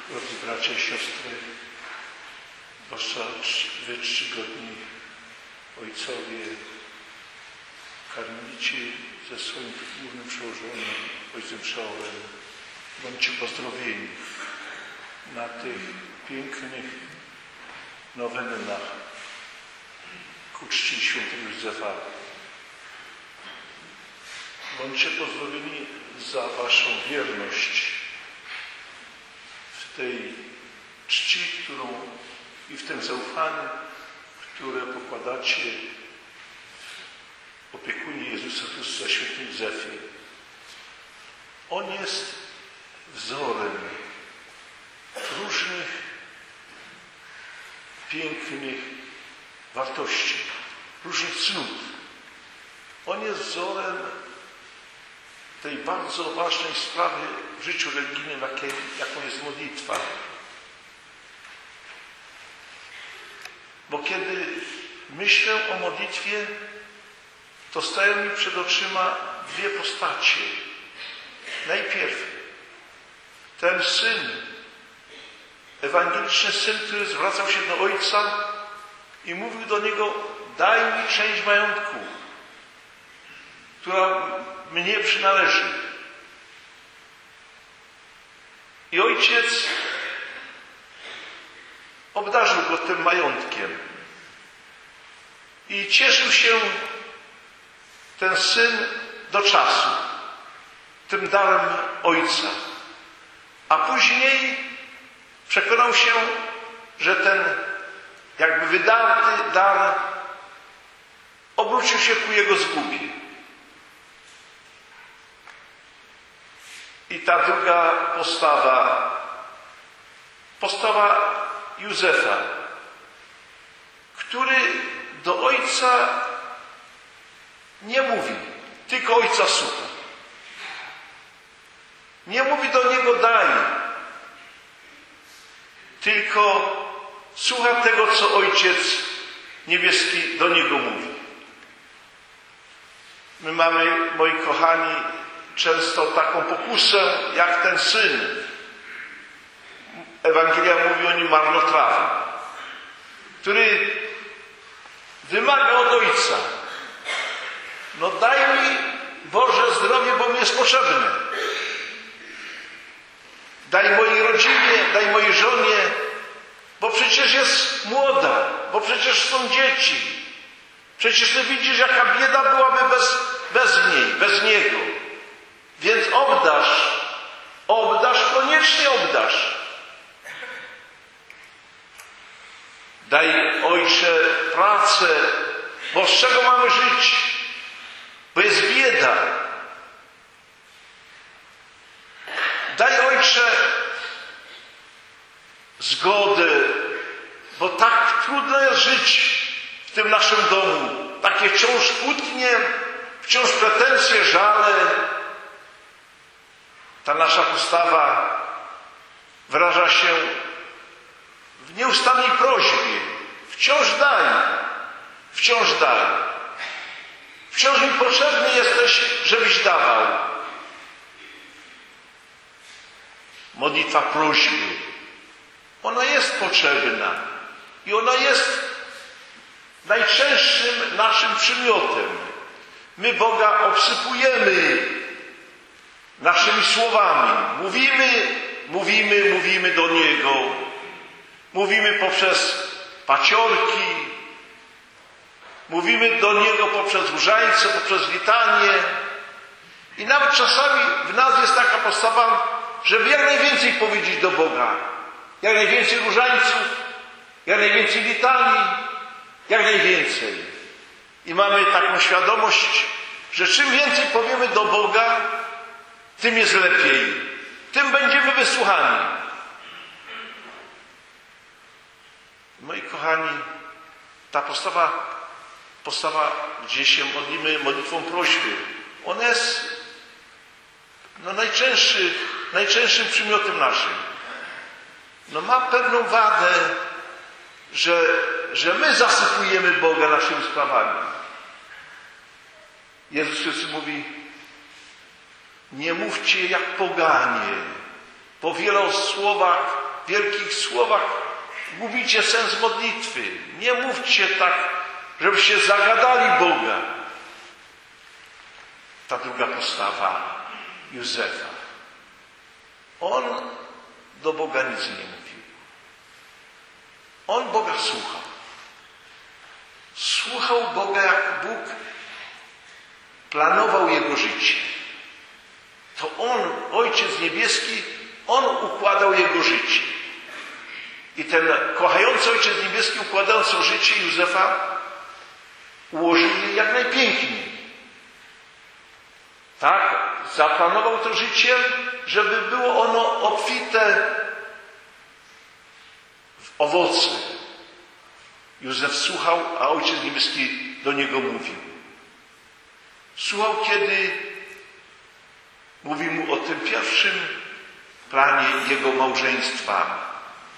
Drodzy bracia i siostry, zwłaszcza wy czcigodni ojcowie, karmelici ze swoim głównym przełożonym, ojcem Szaulem, bądźcie pozdrowieni na tych pięknych nowennach ku czci świętego Józefa. Bądźcie pozdrowieni za waszą wierność w tej czci, którą i w tym zaufaniu, które pokładacie w opiekunie Jezusa Chrystusa, świętym Józefie. On jest wzorem różnych pięknych wartości, różnych cnót. On jest wzorem tej bardzo ważnej sprawy w życiu religijnym, jaką jest modlitwa. Bo kiedy myślę o modlitwie, to stają mi przed oczyma dwie postacie. Najpierw ten syn, ewangeliczny syn, który zwracał się do ojca i mówił do niego: daj mi część majątku, która mnie przynależy. I ojciec obdarzył go tym majątkiem. I cieszył się ten syn do czasu, tym darem ojca. A później przekonał się, że ten jakby wydarty dar obrócił się ku jego zgubie. I ta druga postawa Józefa, który do ojca nie mówi, tylko ojca słucha. Nie mówi do niego daj, tylko słucha tego, co Ojciec Niebieski do niego mówi. My mamy, moi kochani, często taką pokusę, jak ten syn. Ewangelia mówi o nim marnotrawny, który wymaga od Ojca: no daj mi, Boże, zdrowie, bo mi jest potrzebne. Daj mojej rodzinie, daj mojej żonie, bo przecież jest młoda, bo przecież są dzieci. Przecież ty widzisz, jaka bieda byłaby bez niej, bez niego. Więc obdarz, koniecznie obdarz. Daj, Ojcze, pracę, bo z czego mamy żyć? Bo jest bieda. Daj, Ojcze, zgodę, bo tak trudno jest żyć w tym naszym domu. Takie wciąż kłótnie, wciąż pretensje, żale. Ta nasza postawa wyraża się w nieustannej prośbie. Wciąż daj, wciąż daj. Wciąż mi potrzebny jesteś, żebyś dawał. Modlitwa prośby, ona jest potrzebna i ona jest najczęstszym naszym przymiotem. My Boga obsypujemy naszymi słowami. Mówimy do Niego. Mówimy poprzez paciorki. Mówimy do Niego poprzez różańce, poprzez litanie. I nawet czasami w nas jest taka postawa, żeby jak najwięcej powiedzieć do Boga. Jak najwięcej różańców, jak najwięcej litanii, jak najwięcej. I mamy taką świadomość, że czym więcej powiemy do Boga, tym jest lepiej. Tym będziemy wysłuchani. Moi kochani, ta postawa, gdzie się modlimy modlitwą prośby, ona jest najczęstszym przymiotem naszym. Ma pewną wadę, że my zasypujemy Boga naszymi sprawami. Jezus Chrystus mówi: nie mówcie jak poganie, po wielu słowach wielkich słowach gubicie sens modlitwy. Nie mówcie tak, żebyście zagadali Boga. Ta druga postawa Józefa. On do Boga nic nie mówił. On Boga słuchał. Słuchał Boga, jak Bóg planował jego życie. To On, Ojciec Niebieski, On układał jego życie. I ten kochający Ojciec Niebieski, układając życie Józefa, ułożył je jak najpiękniej. Tak, zaplanował to życie, żeby było ono obfite w owoce. Józef słuchał, a Ojciec Niebieski do niego mówił. Słuchał, kiedy mówił mu o tym pierwszym planie jego małżeństwa.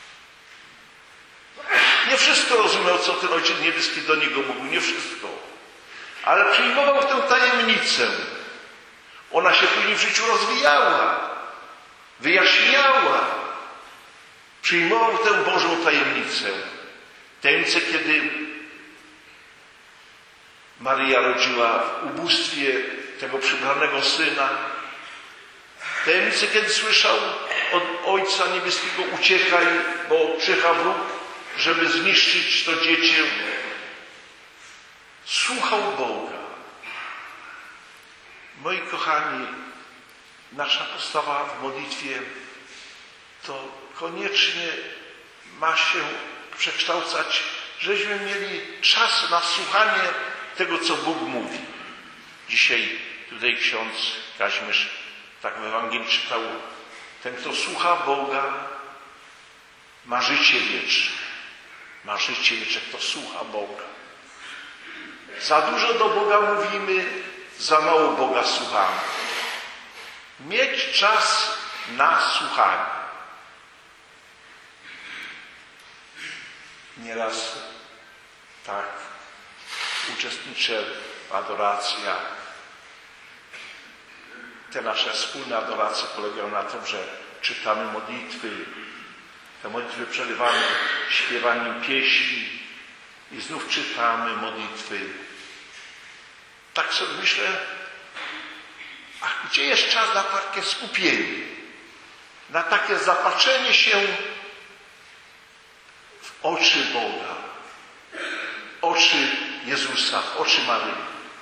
Nie wszystko rozumiał, co ten Ojciec Niebieski do niego mówił, nie wszystko. Ale przyjmował tę tajemnicę. Ona się później w życiu rozwijała, wyjaśniała. Przyjmował tę Bożą tajemnicę. Tajemnicę, kiedy Maryja rodziła w ubóstwie tego przybranego syna. Tajemnicę, kiedy słyszał od Ojca Niebieskiego: uciekaj, bo przyjechał wróg, żeby zniszczyć to dziecię. Słuchał Boga. Moi kochani, nasza postawa w modlitwie to koniecznie ma się przekształcać, żebyśmy mieli czas na słuchanie tego, co Bóg mówi. Dzisiaj tutaj ksiądz Kazimierz tak w Ewangelii czytał: ten, kto słucha Boga, ma życie wieczne. Ma życie wieczne, kto słucha Boga. Za dużo do Boga mówimy, za mało Boga słuchamy. Mieć czas na słuchanie. Nieraz tak uczestniczę w adoracjach. Te nasze wspólne adoracje polegają na tym, że czytamy modlitwy. Te modlitwy przerywamy śpiewaniem pieśni i znów czytamy modlitwy. Tak sobie myślę, a gdzie jest czas na takie skupienie? Na takie zapatrzenie się w oczy Boga, oczy Jezusa, w oczy Maryi.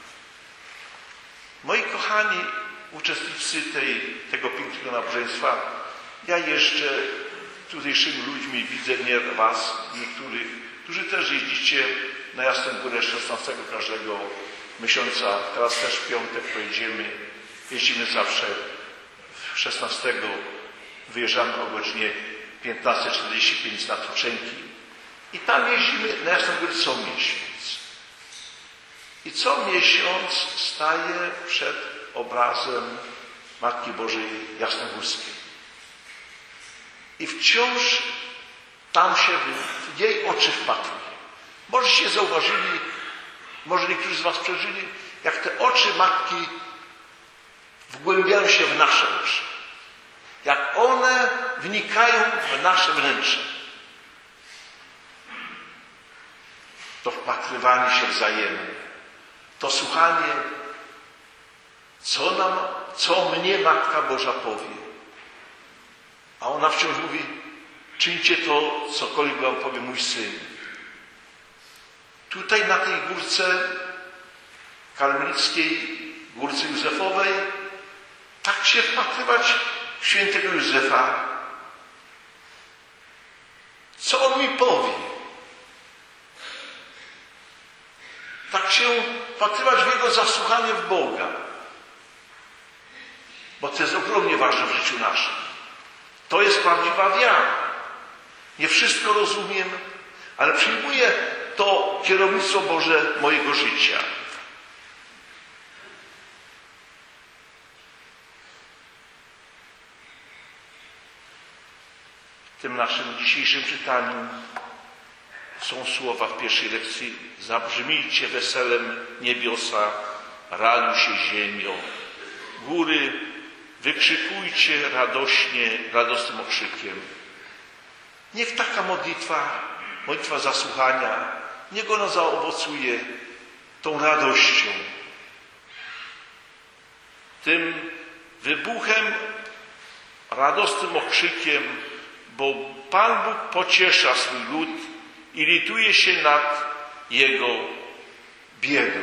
Moi kochani uczestnicy tego pięknego nabożeństwa, ja jeżdżę tutejszymi ludźmi, widzę nie was, niektórych, którzy też jeździcie na Jasną Górę 16 każdego miesiąca. Teraz też w piątek pojedziemy. Jeździmy zawsze 16. Wyjeżdżamy o godzinie 15:45 na Tuczenki. I tam jeździmy na Jasną Górę co miesiąc. I co miesiąc staję przed obrazem Matki Bożej Jasnogórskiej. I wciąż tam się w jej oczy wpatruję. Możecie zauważyli, może niektórzy z was przeżyli, jak te oczy Matki wgłębiają się w nasze oczy. Jak one wnikają w nasze wnętrze. To wpatrywanie się wzajemne. To słuchanie, co mnie Matka Boża powie. A ona wciąż mówi: czyńcie to, cokolwiek wam powie mój syn. Tutaj na tej górce karmelickiej, górce Józefowej, tak się wpatrywać w świętego Józefa. Co on mi powie? Tak się wpatrywać w jego zasłuchanie w Boga. Bo to jest ogromnie ważne w życiu naszym. To jest prawdziwa wiara. Nie wszystko rozumiem, ale przyjmuję to kierownictwo Boże mojego życia. W tym naszym dzisiejszym czytaniu są słowa w pierwszej lekcji: zabrzmijcie weselem niebiosa, radujcie się ziemio. Góry, wykrzykujcie radośnie, radosnym okrzykiem. Niech taka modlitwa zasłuchania, niech ona zaowocuje tą radością, tym wybuchem, radosnym okrzykiem, bo Pan Bóg pociesza swój lud i lituje się nad jego biedą.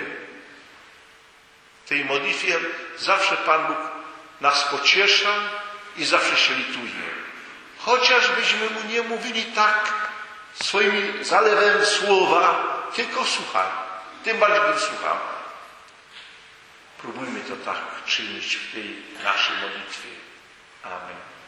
W tej modlitwie zawsze Pan Bóg nas pociesza i zawsze się lituje. Chociażbyśmy Mu nie mówili tak swoim zalewem słowa, tylko słuchali. Tym bardziej, gdy słuchamy. Próbujmy to tak czynić w tej naszej modlitwie. Amen.